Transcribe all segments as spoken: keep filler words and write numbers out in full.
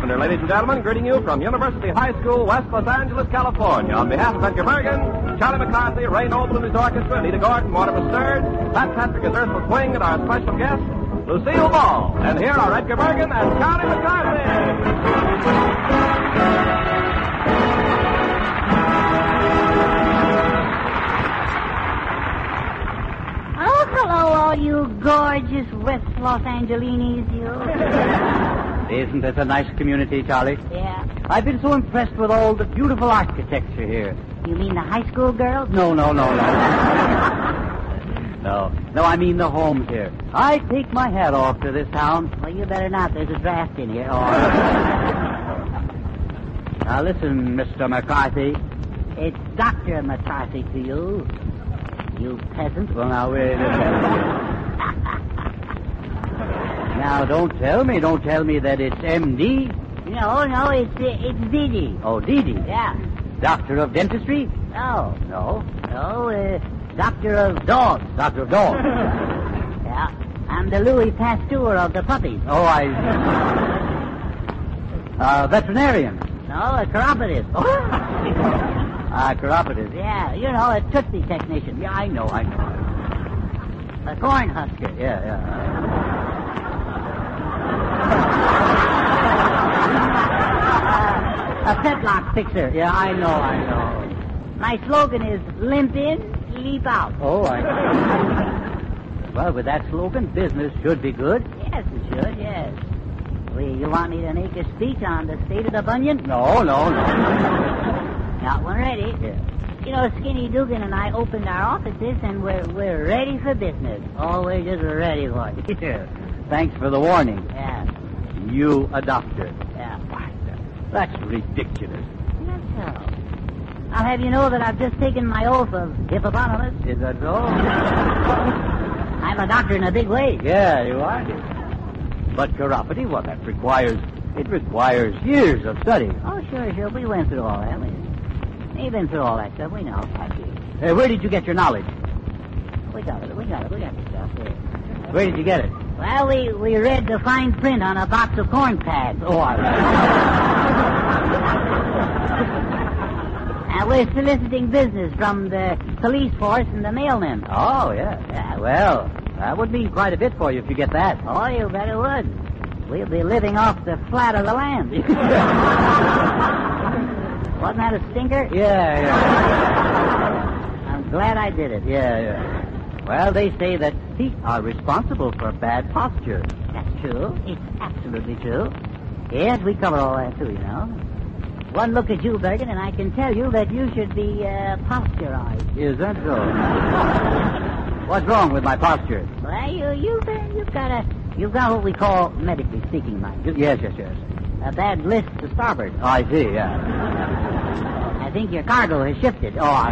Carpenter, ladies and gentlemen, greeting you from University High School, West Los Angeles, California. On behalf of Edgar Bergen, Charlie McCarthy, Ray Noble and his orchestra, Nita Gordon, Mortimer Sturge, Pat Patrick as Ursula Swing, and our special guest, Lucille Ball. And here are Edgar Bergen and Charlie McCarthy. Oh, hello, all you gorgeous West Los Angelinis, you. Isn't this a nice community, Charlie? Yeah. I've been so impressed with all the beautiful architecture here. You mean the high school girls? No, no, no, no. no, no, I mean the homes here. I take my hat off to this town. Well, you better not. There's a draft in here. Oh. Now, listen, Mister McCarthy. It's Doctor McCarthy to you. You peasant. Well, now, wait a minute. Now, don't tell me, don't tell me that it's M D. No, no, it's uh, it's Didi. Oh, Didi. Yeah. Doctor of dentistry? No. No. No, uh, Doctor of dogs. Doctor of dogs. Yeah. I'm the Louis Pasteur of the puppies. Oh, I... Uh, veterinarian. No, a chiropodist. Oh. Ah, uh, chiropodist. Yeah, you know, a Tootsie technician. Yeah, I know, I know. A corn husker. Yeah, yeah. A petlock fixer. Yeah, I know, I know. My slogan is limp in, leap out. Oh, I know. Well, with that slogan, business should be good. Yes, it should, yes. Well, you want me to make a speech on the state of the bunion? No, no, no. Got one ready. Yeah. You know, Skinny Dugan and I opened our offices, and we're we're ready for business. Oh, we're just ready for it. Yeah. Thanks for the warning. Yeah. You a doctor. Yeah. That's ridiculous. That's so. I'll have you know that I've just taken my oath of hippopotamus. Is that so? I'm a doctor in a big way. Yeah, you are. But chiropody, well, that requires, it requires years of study. Oh, sure, sure. We went through all that. We, we've been through all that stuff. We know. Uh, where did you get your knowledge? We got it. We got it. We got the stuff. Here. Where did you get it? Well, we, we read the fine print on a box of corn pads. Oh, I... And we're soliciting business from the police force and the mailmen. Oh, yeah. yeah. Well, that would mean quite a bit for you if you get that. Oh, you bet it would. We'll be living off the flat of the land. Wasn't that a stinker? Yeah, yeah. I'm glad I did it. Yeah, yeah. Well, they say that feet are responsible for bad posture. That's true. It's absolutely true. Yes, we cover all that, too, you know. One look at you, Bergen, and I can tell you that you should be uh, posturized. Is that so? What's wrong with my posture? Well, you, you've, uh, you've got a, you've got what we call, medically speaking, mind you. Yes, yes, yes. A bad list to starboard. Oh, I see, yeah. I think your cargo has shifted. Oh, I...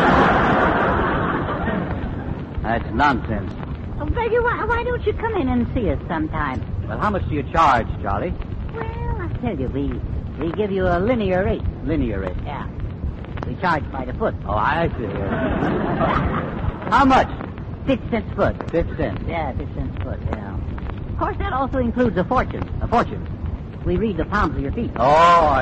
That's nonsense. Oh, Bergen, why, why don't you come in and see us sometime? Well, how much do you charge, Charlie? Well, I'll tell you, we, we give you a linear rate. Linear rate? Yeah. We charge by the foot. Oh, I see. How much? Fifty cents a foot. Fifty cents? Yeah, fifty cents a foot, yeah. Of course, that also includes a fortune. A fortune? We read the palms of your feet. Oh, I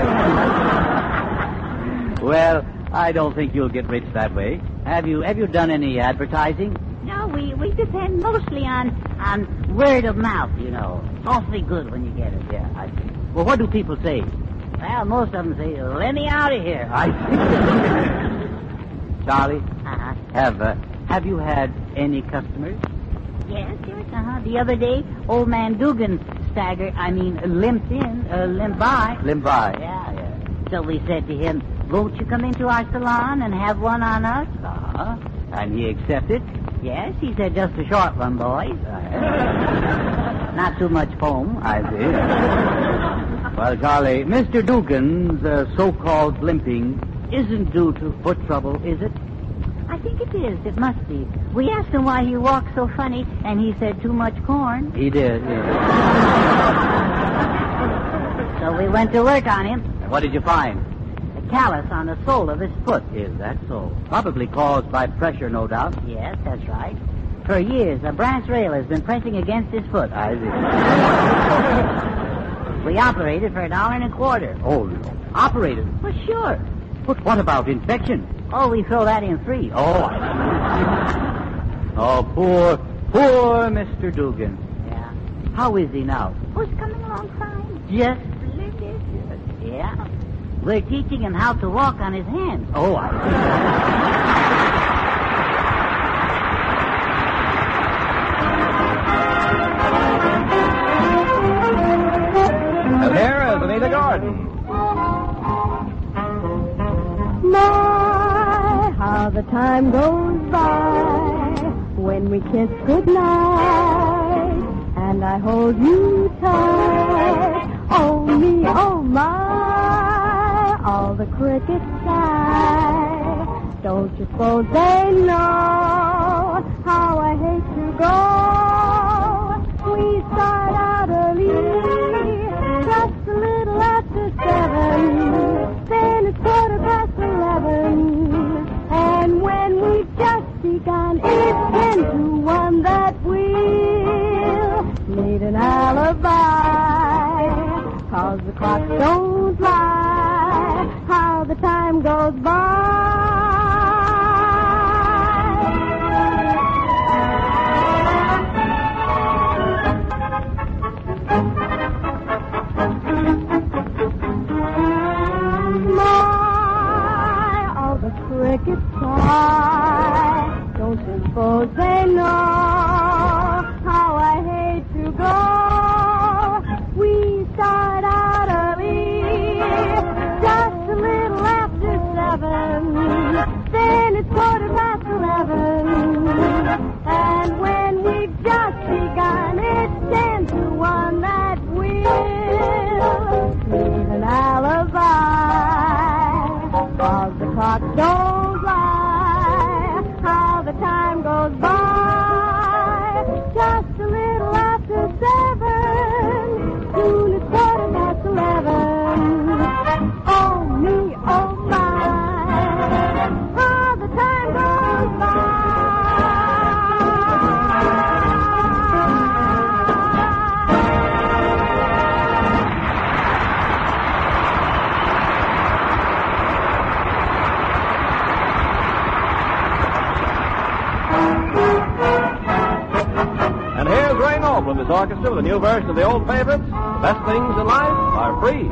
see. Well, I don't think you'll get rich that way. Have you, have you done any advertising? No, we, we depend mostly on, on word of mouth, you know. Awfully good when you get it. Yeah, I see. Well, what do people say? Well, most of them say, let me out of here. I see. Charlie? Uh-huh. Have, uh, have you had any customers? Yes, yes, uh-huh. The other day, old man Dugan staggered, I mean, limped in, uh, limped by. Limped by? Yeah, yeah. So we said to him, won't you come into our salon and have one on us? Uh-huh. And he accepted? Yes, he said, just a short one, boys. Not too much foam. I see. Well, Charlie, Mister Dugan's uh, so-called limping isn't due to foot trouble, is it? I think it is. It must be. We asked him why he walked so funny, and he said too much corn. He did, yeah. So we went to work on him. What did you find? A callus on the sole of his foot. Is that so? Probably caused by pressure, no doubt. Yes, that's right. For years, a brass rail has been pressing against his foot. I see. We operated for a dollar and a quarter. Oh, no. Operated? Well, sure. But what about infection? Oh, we throw that in free. Oh, I... oh, poor, poor Mister Dugan. Yeah. How is he now? Oh, it's coming along fine. Yes. Yeah. We're teaching him how to walk on his hands. Oh, I... And here is Anita Gordon. My, how the time goes by when we kiss goodnight and I hold you tight. Oh me, oh my, all the crickets sigh. Don't you suppose they know how I hate to go? We start out early, just a little after seven. Then it's quarter past eleven. And when we've just begun, it's ten to one that we'll need an alibi. Cause the clocks don't lie, how the time goes by. Crickets cry. Don't you suppose they know how I hate to go? We start out early, just a little after seven. Then it's quarter past eleven. And when we've just begun, it's ten to one that we'll need an alibi. Cause the clock don't lie, how the time goes by. Just a little after seven, soon it's quarter past eleven. Oh me, oh my, how the time goes by. And here's Ray Noble and his orchestra with a new version of the old favorites, The Best Things in Life Are Free.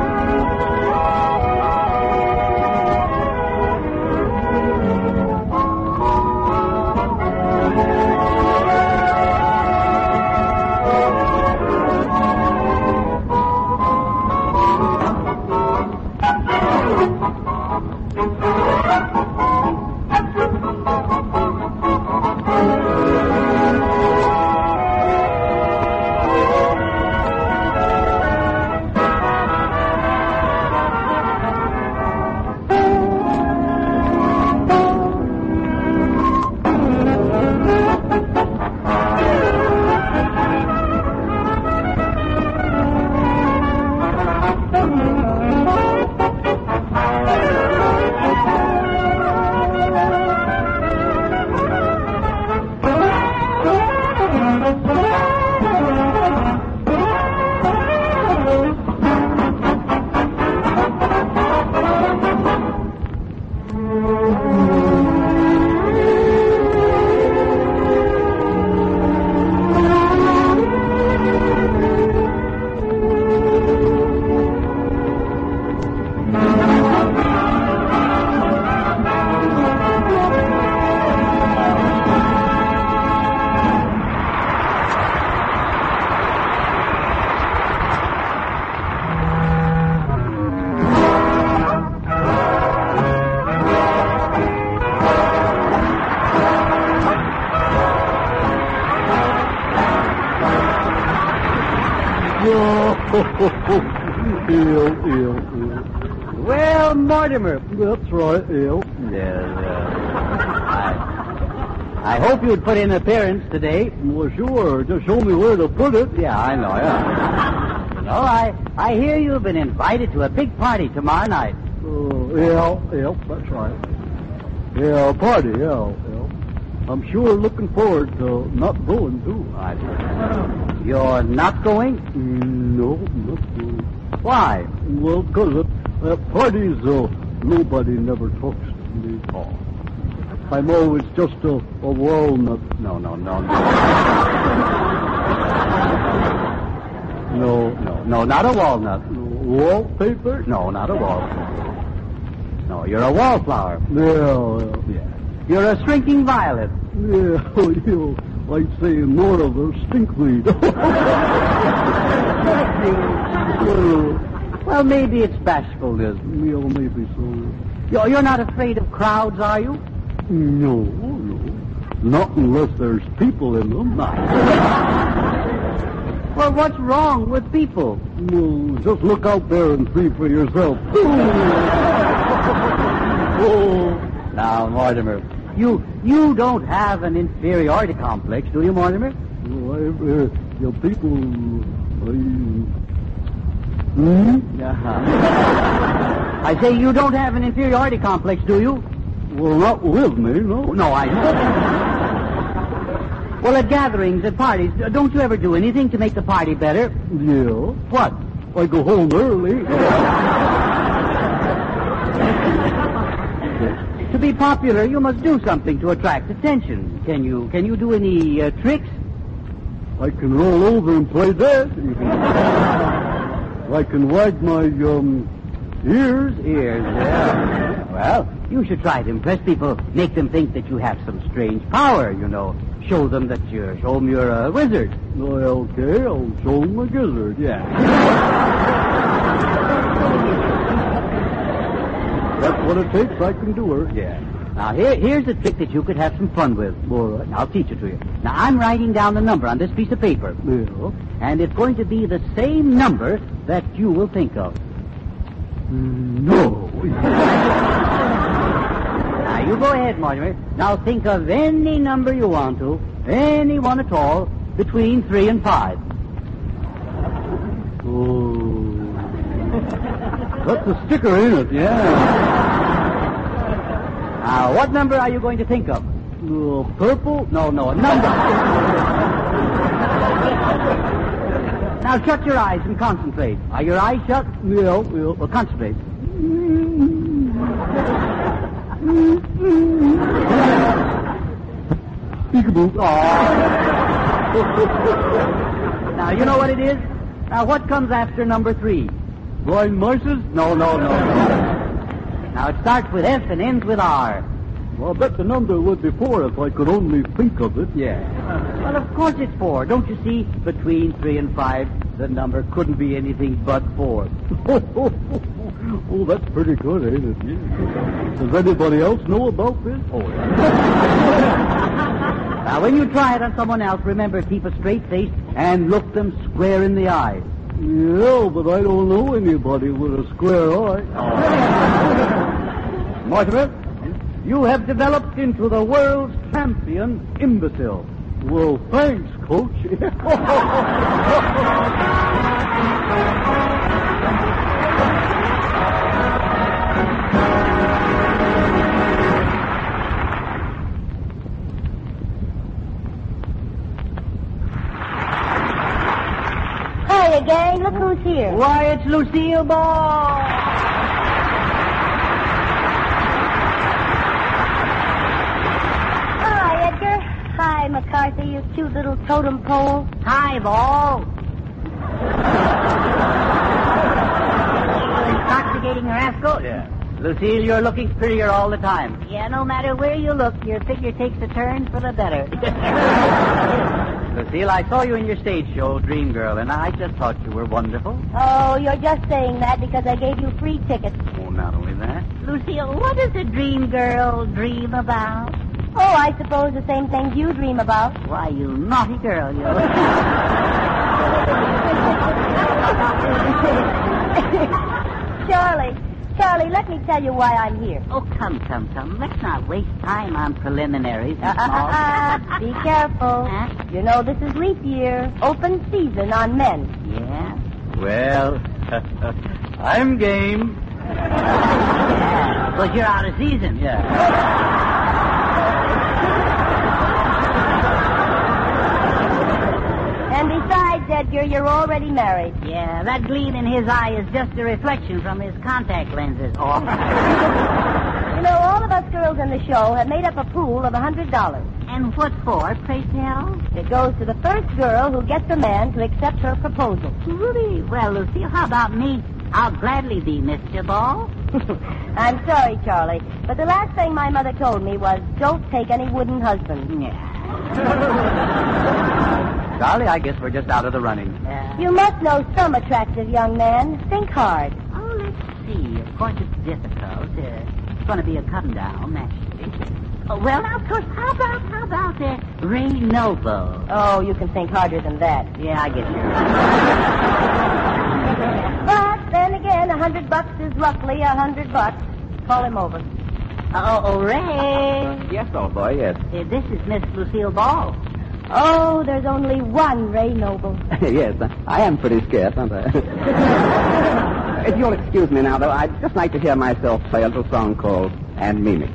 Ill, ill, ill. Well, Mortimer. That's right, ill. Yes, uh, I, I hope you'd put in an appearance today. Well, sure. Just show me where to put it. Yeah, I know, yeah. You know, I, I hear you've been invited to a big party tomorrow night. Uh, yeah, yeah, that's right. Yeah, a party, yeah, yeah. I'm sure looking forward to not going, too. I, You're not going? No, not going. Why? Well, because at, at parties, uh, nobody never talks to me. Oh. I'm always just a, a walnut. No, no, no, no. no, no, no, not a walnut. Wallpaper? No, not a wall. No, you're a wallflower. Yeah, Yeah. You're a shrinking violet. yeah, oh, you know, like saying more of a stinkweed. Well, maybe it's bashfulness. Yeah, maybe so. You're, you're not afraid of crowds, are you? No, no. Not unless there's people in them. Well, what's wrong with people? Well, just look out there and see for yourself. Oh. Now, Mortimer, you you don't have an inferiority complex, do you, Mortimer? Well, I, uh, you people... I, hmm? Uh-huh. I say you don't have an inferiority complex, do you? Well, not with me, no. No, I don't. Well, at gatherings, at parties, don't you ever do anything to make the party better? Yeah. What? I go home early. To be popular, you must do something to attract attention. Can you can you do any uh, tricks? I can roll over and play dead. I can wag my, um, ears. Ears, yeah. Well, you should try to impress people. Make them think that you have some strange power, you know. Show them that you're, show them you're a wizard. Well, okay, I'll show them a gizzard. Yeah. That's what it takes. I can do her. Yeah. Now, here, here's a trick that you could have some fun with. All right. I'll teach it to you. Now, I'm writing down the number on this piece of paper. Yeah. And it's going to be the same number that you will think of. No. Now, you go ahead, Mortimer. Now, think of any number you want to, any one at all, between three and five. Oh. That's a sticker, ain't it? Yeah. Now, what number are you going to think of? Uh, purple? No, no, a number. Now, shut your eyes and concentrate. Are your eyes shut? Yeah, yeah. Well, concentrate. Peekaboo. Now, you know what it is? Now, what comes after number three? Blind mices? No, no, no, no. Now, it starts with F and ends with R. Well, I bet the number would be four if I could only think of it. Yeah. Well, of course it's four. Don't you see? Between three and five, the number couldn't be anything but four. Oh, that's pretty good, ain't it? Yeah. Does anybody else know about this? Oh, yeah. Now, when you try it on someone else, remember, keep a straight face and look them square in the eye. Yeah, but I don't know anybody with a square eye. Oh. Mortimer, you have developed into the world's champion imbecile. Well, thanks, Coach. Hiya, gang. Look who's here. Why, it's Lucille Ball. Hi, Edgar. Hi, McCarthy, you cute little totem pole. Hi, Ball. Intoxicating rascal? Yeah. Lucille, you're looking prettier all the time. Yeah, no matter where you look, your figure takes a turn for the better. Lucille, I saw you in your stage show, Dream Girl, and I just thought you were wonderful. Oh, you're just saying that because I gave you free tickets. Oh, not only that. Lucille, what does a dream girl dream about? Oh, I suppose the same things you dream about. Why, you naughty girl, you. Charlie, Charlie, let me tell you why I'm here. Oh, come, come, come. Let's not waste time on preliminaries. Uh, uh, uh, uh, be careful. Huh? You know this is leap year. Open season on men. Yeah? Well, I'm game. Yeah. But you're out of season. Yeah. And And besides, Edgar, you're already married. Yeah, that gleam in his eye is just a reflection from his contact lenses. Oh. You know, all of us girls in the show have made up a pool of a hundred dollars. And what for, pray tell? It goes to the first girl who gets a man to accept her proposal. Really? Well, Lucille, how about me? I'll gladly be Mister Ball. I'm sorry, Charlie, but the last thing my mother told me was, don't take any wooden husband. Yeah. Charlie, I guess we're just out of the running. Uh, You must know some attractive young man. Think hard. oh, let's see. Of course, it's difficult. Uh, it's going to be a come down, naturally. Oh, well, now, of course, how about, how about uh, Ray Noble? Oh, you can think harder than that. Yeah, I get you. But then again, a hundred bucks is roughly a hundred bucks. Call him over. Oh, oh, Ray. Yes, old boy, yes. Uh, this is Miss Lucille Ball. Oh, there's only one Ray Noble. Yes, I am pretty scarce, aren't I? If you'll excuse me now, though, I'd just like to hear myself play a little song called And Mimi.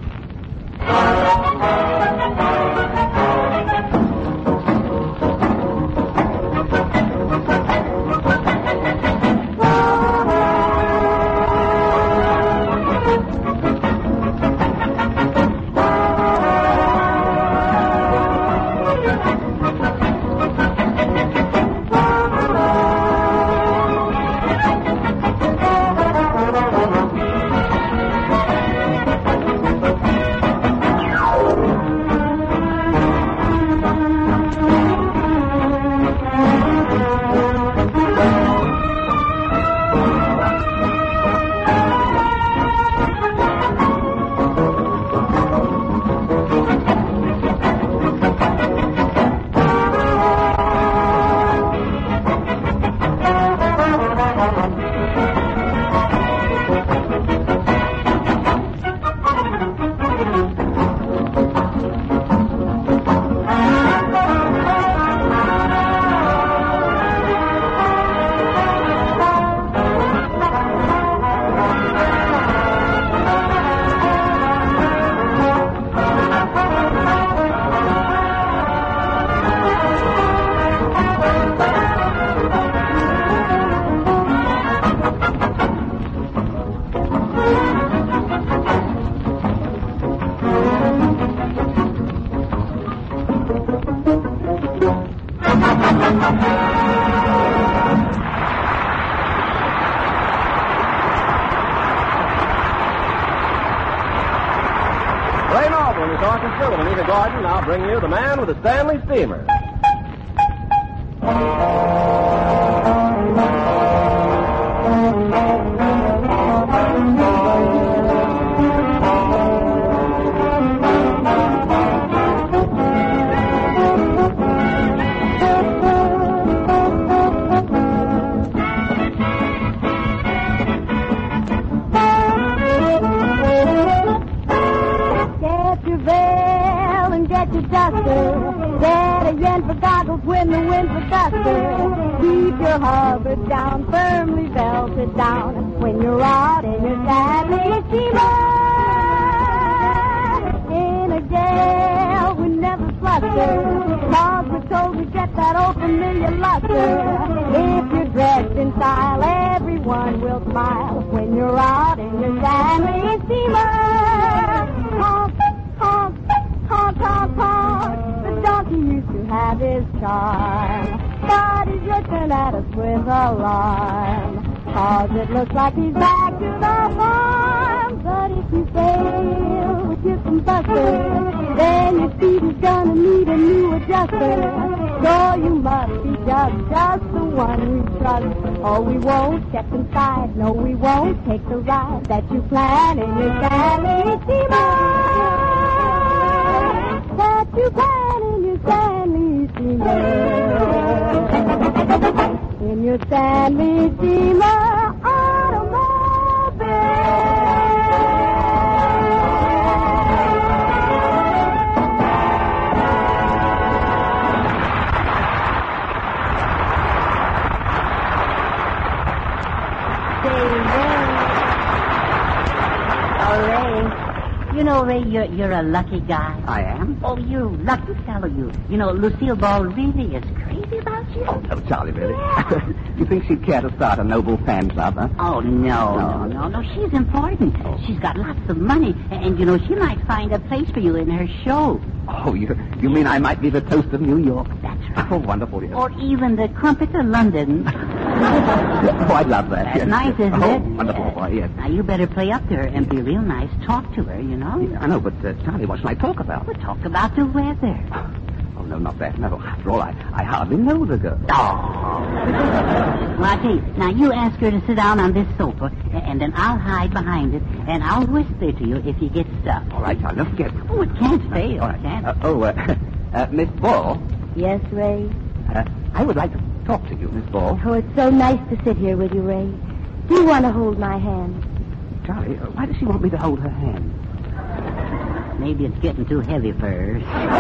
Ray Noble and his orchestra with Anita Gordon now bring you The Man with the Stanley Steamer. Get your veil and get your duster. Get a yen for goggles when the wind for duster. Keep your harbor down, firmly belted down when you're out in your Stanley steamer. In a gale we never fluster, cause we're told we get that old familiar luster. If you're dressed in style, everyone will smile when you're out in your Stanley steamer. Honk, honk, honk, honk, honk. The donkey used to have his charm, but he's looking at us with alarm. Cause it looks like he's back to the farm. But if you fail with your combustor, then your speed is gonna need a new adjuster. So you must be just, just the one we trust. Or we won't step inside, no we won't take the ride that you plan in your Stanley steamer. That you plan in your Stanley steamer. In your Stanley steamer automobile. You know, Ray, you're, you're a lucky guy. I am? Oh, you lucky fellow, you. You know, Lucille Ball really is crazy about Oh, no, Charlie, really? You think she'd care to start a noble fan club, huh? Oh, no, no, no, no. She's important. Oh. She's got lots of money. And, you know, she might find a place for you in her show. Oh, you you mean I might be the toast of New York? That's right. Oh, wonderful, yes. Or even the crumpet of London. Oh, I'd love that. That's yes. nice, isn't oh, it? wonderful, boy, yes. Now, you better play up to her and be real nice. Talk to her, you know? Yeah, I know, but, uh, Charlie, what shall I talk about? We'll talk about the weather. Oh, no, not that. No, after all, I, I hardly know the girl. Oh. Well, I tell you, now you ask her to sit down on this sofa, and then I'll hide behind it, and I'll whisper to you if you get stuck. All right, Charlie, don't forget. Oh, it can't fail. All right. Can't. Uh, oh, uh, uh, Miss Ball, Yes, Ray? uh, I would like to talk to you, Miss Ball. Oh, it's so nice to sit here with you, Ray. Do you want to hold my hand? Charlie, uh, why does she want me to hold her hand? Maybe it's getting too heavy for her.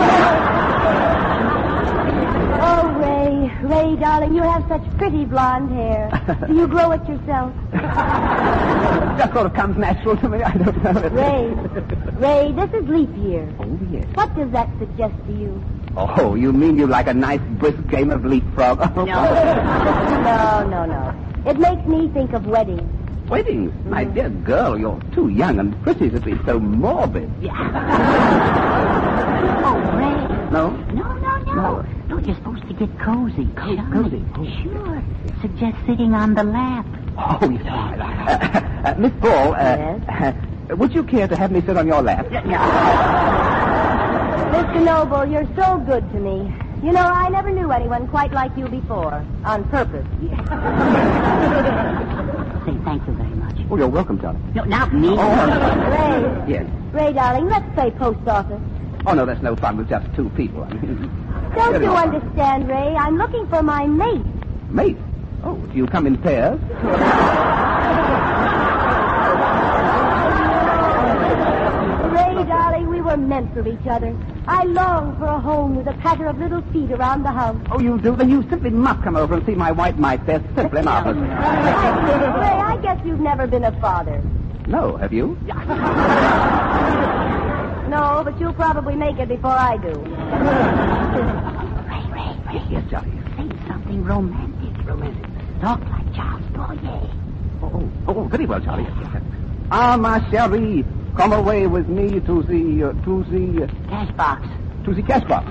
Oh, Ray, Ray, darling, you have such pretty blonde hair. Do you grow it yourself? That sort of comes natural to me. I don't know. Ray, Ray, this is leap year. Oh, yes. What does that suggest to you? Oh, you mean you like a nice brisk game of leapfrog? No, no, no. It makes me think of weddings. Weddings? My dear girl, you're too young and pretty to be so morbid. Yeah. Oh, Ray. No? No, no, no. No. No, you're supposed to get cozy. Co- Charlie. cozy? Oh. Sure. Suggest sitting on the lap. Oh, yes. Uh, uh, Miss Ball, uh, Yes? uh, would you care to have me sit on your lap? Mister Noble, you're so good to me. You know, I never knew anyone quite like you before. On purpose. Say thank you very much. Oh, you're welcome, Charlie. No, not me. Ray, Yes. Ray, darling, let's play post office. Oh, no, that's no fun with just two people. I mean, Don't very you well. understand, Ray? I'm looking for my mate. Mate? Oh, do you come in pairs? Ray, darling, we were meant for each other. I long for a home with a patter of little feet around the house. Oh, you do? Then you simply must come over and see my white mice. They're simply marvelous. Ray, I guess you've never been a father. No, have you? No, but you'll probably make it before I do. Ray, Ray, Ray. Yes, Charlie. Say something romantic. Romantic. Talk like Charles Boyer. Oh, oh, oh, very well, Charlie. Ah, ma chérie, come away with me to the, uh, to the, uh, Cash box. to the cash box.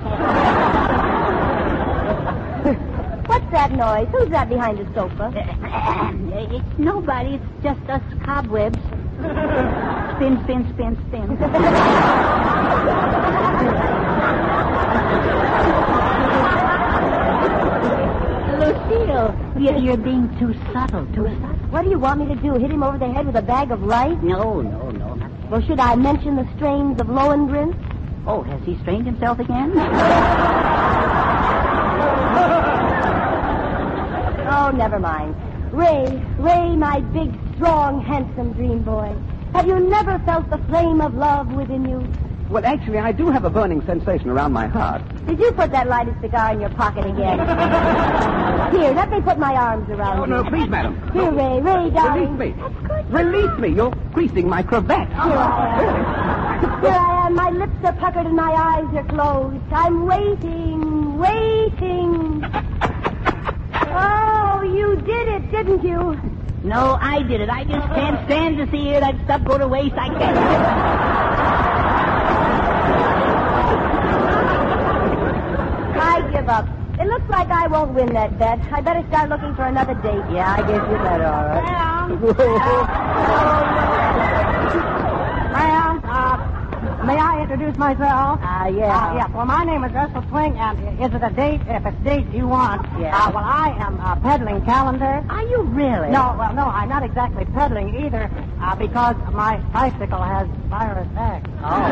What's that noise? Who's that behind the sofa? It's nobody. It's just us cobwebs. Spin, spin, spin, spin. Lucille, you're, you're being too subtle, too subtle. What do you want me to do? Hit him over the head with a bag of lice? No, no, no. Not... Well, should I mention the strains of Lohengrin? Oh, has he strained himself again? Oh, never mind. Ray, Ray, my big, strong, handsome dream boy. Have you never felt the flame of love within you? Well, actually, I do have a burning sensation around my heart. Did you put that lighted cigar in your pocket again? Here, let me put my arms around Oh, you. no, please, madam. Here, Ray, Ray, darling. Release me. Release me. You're creasing my cravat. Here I am. Here I am. My lips are puckered and my eyes are closed. I'm waiting, waiting. Oh, you did it, didn't you? No, I did it. I just can't stand to see that stuff go to waste. I can't. I give up. It looks like I won't win that bet. I better start looking for another date. Yeah, I guess you better, all right. Ma'am, uh, may I introduce myself? Ah, uh, yeah. Uh, yeah, well, my name is Russell Swing, and is it a date? If it's date you want. Yeah. Uh, well, I am uh, peddling calendars. Are you really? No, well, no, I'm not exactly peddling either, uh, because my bicycle has virus X. Oh.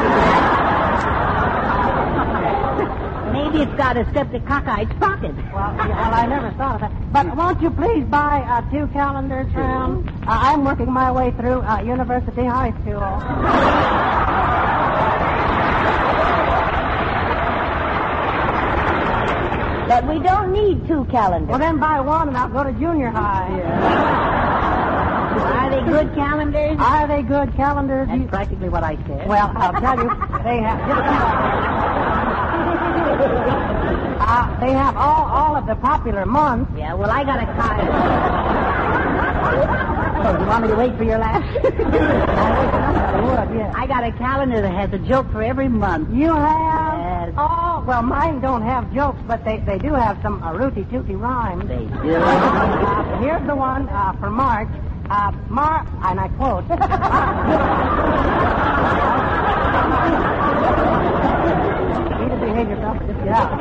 Maybe it's got a streptococcus pocket. Well, yeah, well, I never thought of that. But won't you please buy uh, two calendars, ma'am? Uh, I'm working my way through uh, University High School. But we don't need two calendars. Well, then buy one and I'll go to junior high. Are they good calendars? Are they good calendars? That's You- practically what I said. Well, I'll tell you, they have. Uh, Uh, they have all, all of the popular months. Yeah, well, I got a calendar. Oh, you want me to wait for your laugh? I wish I would, yeah. I got a calendar that has a joke for every month. You have? Yes. Oh, well, mine don't have jokes, but they, they do have some uh, rooty-tooty rhymes. They do. Uh, here's the one uh, for March. Uh, Mar, and I quote. You need to behave yourself, but just get out.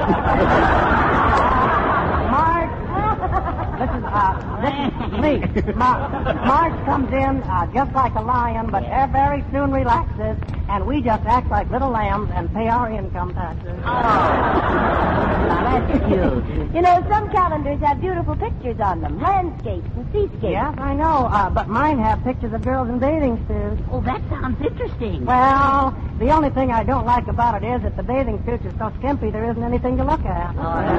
March. This is, uh, this is me. Mar- March comes in uh, just like a lion, but uh, very soon relaxes, and we just act like little lambs and pay our income taxes. Now, that's cute. You know, some calendars have beautiful pictures on them, landscapes and seascapes. Yes, I know, uh, but mine have pictures of girls in bathing suits. Oh, that sounds interesting. Well, the only thing I don't like about it is that the bathing suits are so skimpy there isn't anything to look at.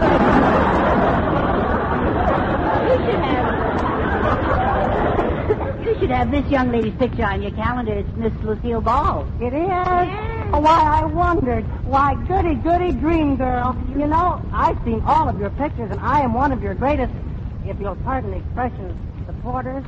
You should have... You should have this young lady's picture on your calendar. It's Miss Lucille Ball. It is? Oh, why, I wondered. Why, goody, goody dream girl. You know, I've seen all of your pictures, and I am one of your greatest, if you'll pardon the expression, supporters.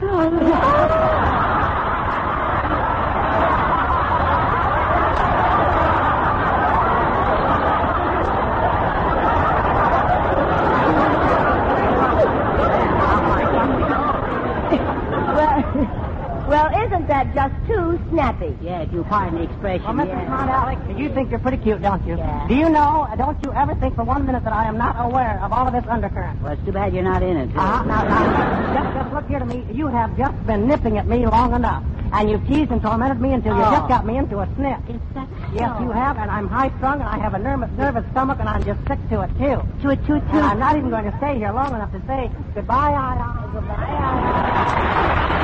Well, isn't that just too snappy? Yeah, if you pardon the expression. Well, Missus yeah. Smart Alex, you think you're pretty cute, don't you? Yeah. Do you know, don't you ever think for one minute that I am not aware of all of this undercurrent? Well, it's too bad you're not in it. too. Uh-huh. Now, now, just, just look here to me. You have just been nipping at me long enough. And you've teased and tormented me until you Oh. just got me into a sniff. Is that Yes, so? you have, and I'm high-strung, and I have a nervous, nervous stomach, and I'm just sick to it, too. To it, to it, And I'm not even going to stay here long enough to say goodbye, I, I, goodbye, I,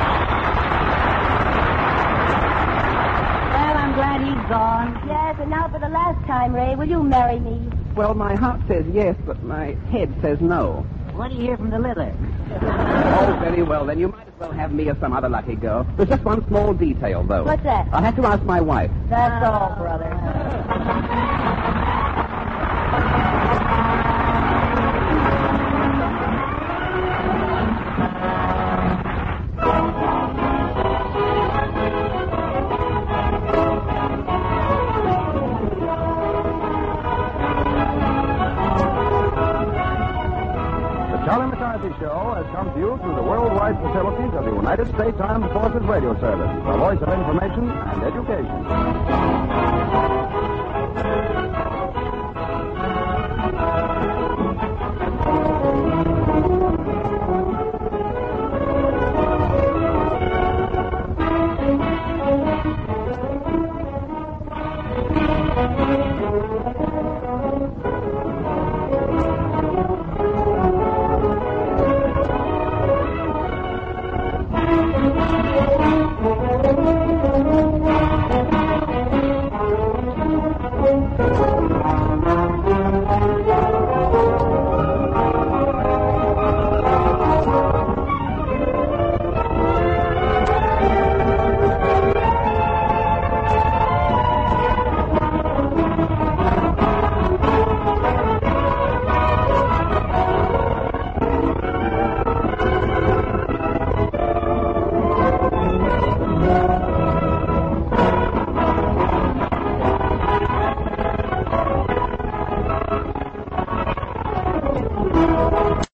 Well, I'm glad he's gone. Yes, and now for the last time, Ray, will you marry me? Well, my heart says yes, but my head says no. What do you hear from the liver? Oh, very well, then you might as well have me or some other lucky girl. There's just one small detail, though. What's that? I'll have to ask my wife. That's all, brother. Charlie McCarthy Show has come to you through the worldwide facilities of the United States Armed Forces Radio Service, the voice of information and education.